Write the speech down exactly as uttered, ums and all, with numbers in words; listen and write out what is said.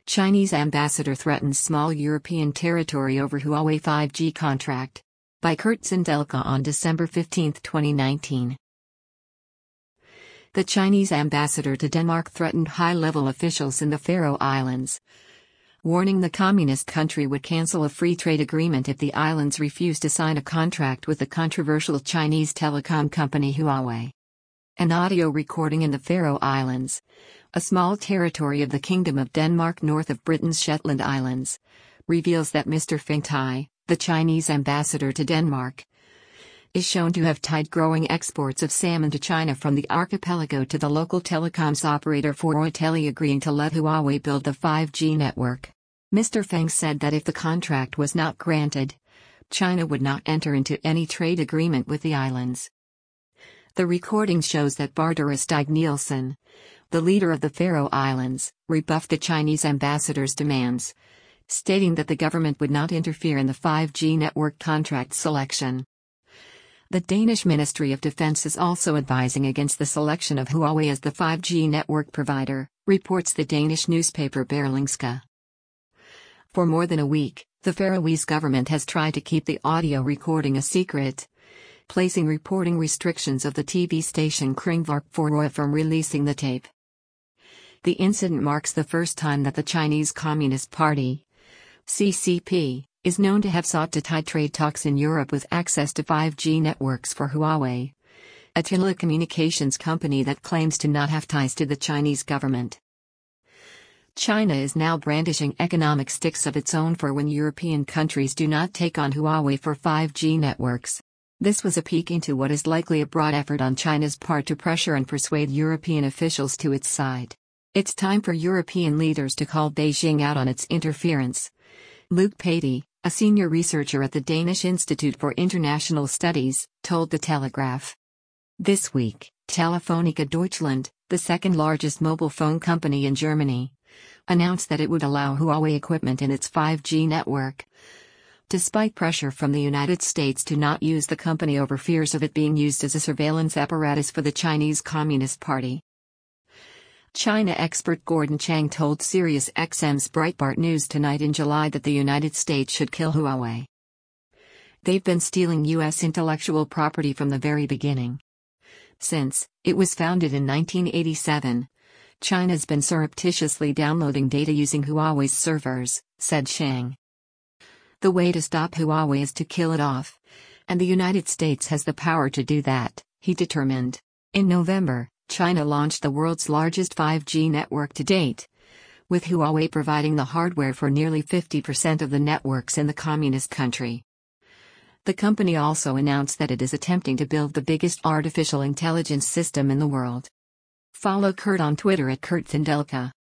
Chinese ambassador threatens small European territory over Huawei five G contract. By Kurt Zindelka on December fifteenth, twenty nineteen. The Chinese ambassador to Denmark threatened high-level officials in the Faroe Islands, warning the communist country would cancel a free trade agreement if the islands refused to sign a contract with the controversial Chinese telecom company Huawei. An audio recording in the Faroe Islands, a small territory of the Kingdom of Denmark north of Britain's Shetland Islands, reveals that Mister Feng Tai, the Chinese ambassador to Denmark, is shown to have tied growing exports of salmon to China from the archipelago to the local telecoms operator Forotel, agreeing to let Huawei build the five G network. Mister Feng said that if the contract was not granted, China would not enter into any trade agreement with the islands. The recording shows that Barbara Stig Nielsen, the leader of the Faroe Islands, rebuffed the Chinese ambassador's demands, stating that the government would not interfere in the five G network contract selection. The Danish Ministry of Defense is also advising against the selection of Huawei as the five G network provider, reports the Danish newspaper Berlingske. For more than a week, the Faroese government has tried to keep the audio recording a secret, placing reporting restrictions of the T V station Kringvarp Forøy from releasing the tape. The incident marks the first time that the Chinese Communist Party, C C P, is known to have sought to tie trade talks in Europe with access to five G networks for Huawei, a telecommunications company that claims to not have ties to the Chinese government. China is now brandishing economic sticks of its own for when European countries do not take on Huawei for five G networks. This was a peek into what is likely a broad effort on China's part to pressure and persuade European officials to its side. It's time for European leaders to call Beijing out on its interference. Luc Patey, a senior researcher at the Danish Institute for International Studies, told The Telegraph. This week, Telefonica Deutschland, the second largest mobile phone company in Germany, announced that it would allow Huawei equipment in its five G network, despite pressure from the United States to not use the company over fears of it being used as a surveillance apparatus for the Chinese Communist Party. China expert Gordon Chang told Sirius X M's Breitbart News Tonight in July that the United States should kill Huawei. They've been stealing U S intellectual property from the very beginning. Since it was founded in nineteen eighty-seven, China's been surreptitiously downloading data using Huawei's servers, said Chang. The way to stop Huawei is to kill it off, and the United States has the power to do that, he determined. In November, China launched the world's largest five G network to date, with Huawei providing the hardware for nearly fifty percent of the networks in the communist country. The company also announced that it is attempting to build the biggest artificial intelligence system in the world. Follow Kurt on Twitter at Kurt Zindelka.